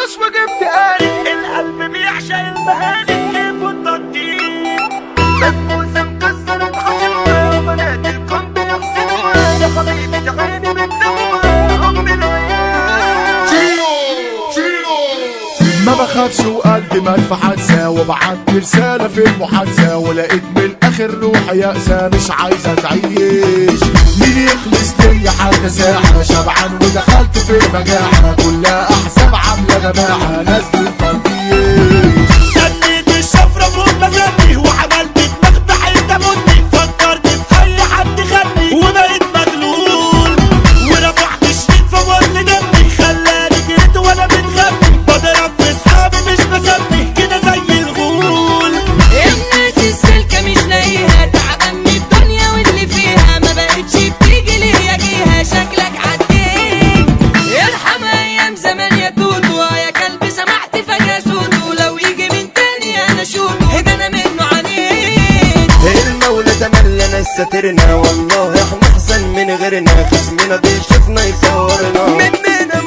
فلوس وجبت قاري، القلب بيعشق المهاني كيف التنطيط. بسبوسة مكسرة حشوة وبنات الكون بيحسدوها، يا حبيبي تعاني من دموع أم العيال. ما بخافش وقلبي مدفع حادثة، وبعت رسالة في المحادثة، ولقيت من الآخر روحي يأسى مش عايزة تعيش. مين يخلص ليا حتى ساعة، شبعان ودخلت في المجاعة، كلها أحزاب عاملة جماعة نازل التنطيط. سنيت الشفرة فوق مزاجي وعملت دماغ بحيث اموتني، فكرت في أي حد خدني وبقيت مغلول، ورفعت الشريط فوق دمي خلاني جريت وأنا متغني، بضرب في صحابي مش بسمي كده زي الغول. الناس السلكة مش لاقيها، تعبان من الدنيا واللي فيها، ما بقتش بتيجي ليا جيها، شكلك عديت. ارحم ايام زمان يا توتو، يا كلب سمعت فجأة صوته، لو يجي من تاني انا شوت هدا انا منه عنيت. المولى تملى ناس ساترنا، والله احنا احسن من غيرنا، خصمنا بيشوفنا يصورنا، مننا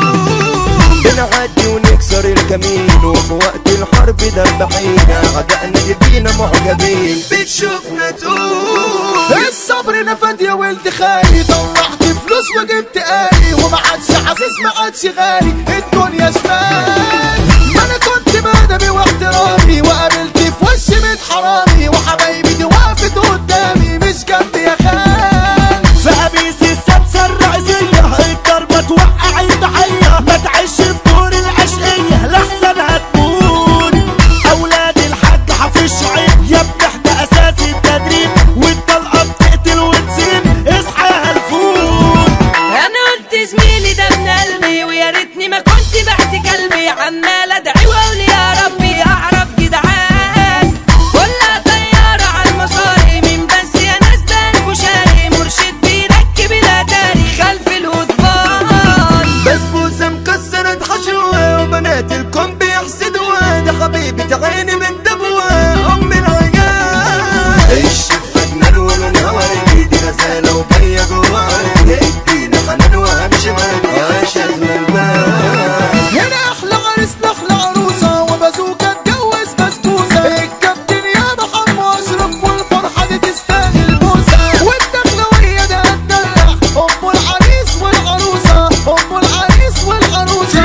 مصدوم بنعدي ونكسر الكمين، وفي وقت الحرب دبحين، اعدائنا جبينا معجبين بتشوفنا تقول. الصبر نفد يا ولد خالي، طلعت فلوس وجبت قالي، وما عادش حاسس ما عادش غالي الدنيا شمال. ما انا كنت بادبي واحترامي، وقابلت في وشي من حرامي، وحبايبي دي وقفت قدامي مش جنبي يا خال. في قميص السادسة الرئيسية الضربة توقع الضحية، ما تعيش في دور العشقية لحسن هتموت. أولاد الحاج حافظ شعيب يا ابني احنا أساس التدريب، والطلقة بتقتل وتسيب اصحى يا هلفوت. انا قلت زميلي ده ابن قلبي، ويا ريتني ما كنت بعت قلبي، عمال ادعي واقول يا ربي اعرف جدعان، كلها طيارة على المصاري، من بس يا ناس ده البشاري، مرشد بيركب الاتاري خلف الهضبان. بسبوسة مكسرة حشوة وبنات الكون بيحسدوها، ده حبيبي تعاني من دموع أم العيال. الشفة جنان ولونها وردي، دي غزالة وجاية جوا أرضي، ادينا حنان وهمشي مردي عاشق البال. هنا احلى عريس نخلة عروسة، وبازوكا اتجوز بسبوسة، الكابتن يا محمد اشرف، والفرحة دي تستاهل بوسة، والدخلوية ده هتدلع ام العريس والعروسة، ام العريس والعروسة.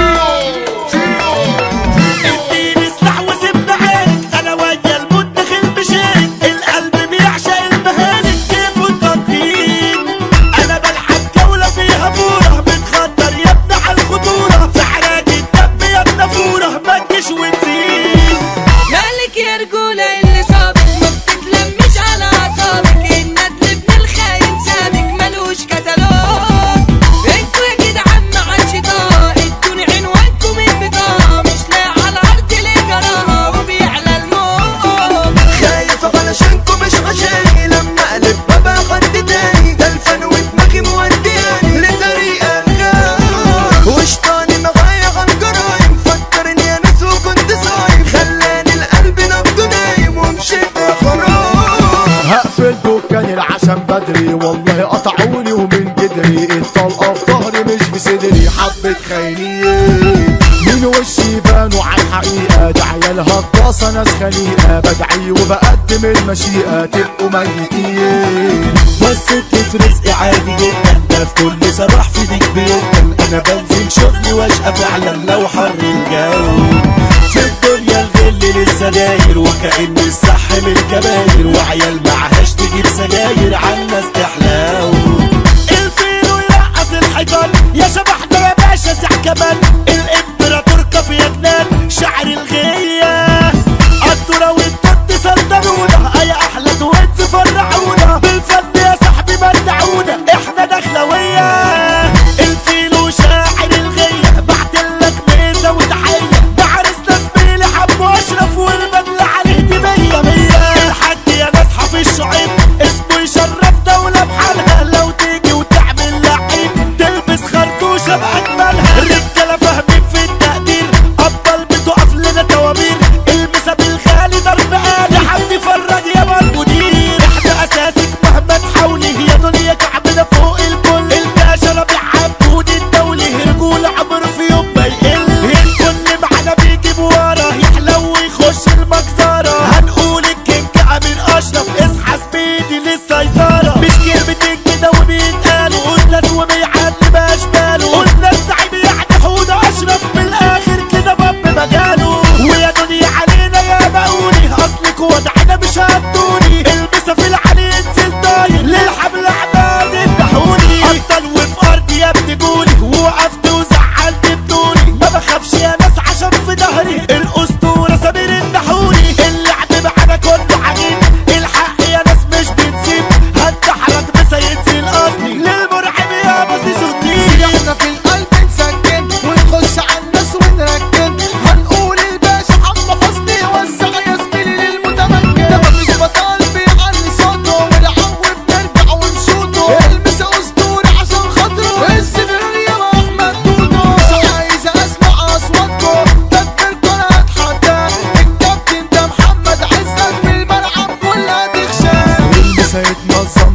اديني سلاح وسيبنا عينك، انا ويا الموت داخل بشيك، القلب بيعشق المهاني كيف التنطيط. انا بلعب جولة فيها فورة، بتخطر يا ابني على الخطورة، في حراك الدم يا ابني فورة ما تجيش وتزيد. مالك يا رجولة اللي صابك، ما بتتلمش على اعصابك، الندل ابن الخاين سابك ملوش كتالوج. انتوا يا جدعان ما عادش طاق، ادوني عنوانكم البطاقة، مش لاقي على الارض ليه جراها وبيعلى الموج. خايف علشانكم مش عشاني، لما اقلب بابا حد تاني، ده الفن ودماغي مودياني لطريق الغاب، وشطاني معايا عالجرايم، فكرني يا ناس وكنت صايم، خلاني القلب نبضه نايم ومشيت خلاص. هقفل دكان العشم بدري، والله قطعوني ومن جدري، الطلقة في ظهري مش في صدري، حبة خاينين من وشي بانوا عالحقيقة، ده عيال هجاصة ناس خليقة، بدعي وبقدم المشيئة تبقوا ميتين. بس في رزقي عادي جدا، ده في كل صباح في ديك بيوتا، انا بنزل شغلي واشقى فعلا لو حر الجو. في الدنيا الغل لسه داير، وكأن الصح من الكباير، وعيال معهاش تجيب سجاير عالناس تحلاو. الفيلو يرقص الحيطان يا شبحنا يا باشا ساع كمان، الامبراطور كافي يا جنان شعر الغية، الدورة والتوت سلطنونا، يا احلى تويت فرحونا، بالفن يا صاحبي بدعونا احنا دخلوية. الفيلو شاعر الغية بعتلك ميزة وتحية، ده عرسنا زميلي حمو اشرف، والبدلة عليه دي مية مية. الحاج يا ناس حافظ شعيب اسمه يشرف دولة بحالها، لو تيجي وتعمل لعيب تلبس خرطوشة بأجملها، الرجالة فاهمين السيطرة مش كلمتين كده وبيتقالوا قلنا وبيعدي باشباله قلنا الزعيم يعني حوده اشرف من الاخر كده باب مجاله ويا دنيا علينا يا بقولي اصلك وضعنا مش هتدوني البسها في العلي انزل طاير للحبل احمد افتحوني ابطال وفي ارضي يا ابني جولي وقفت وزعلت بدوني ما بخافش يا ناس عشان في ظهري الاسطوره سمير النحوني اللعب معانا كله عجيب الحق يا ناس مش بنسيب هتحرك بس هينزل اصلي للمرعب يا بصيص الدين احنا في القلب نسكن ونخش على الناس ونركن هنقول الباشا حمو حسني وزع يا زميلي للمتمكن ده مفيش بطل بيعلي صوته والعو بنرجع ونشوطه المس اسطوري عشان خاطره السفرية مع احمد دودو مش عايز اسمع اصواتكم تكبركم انا اتحدى الكابتن ده محمد عزت في الملعب كلها تخشى المسا يتنظم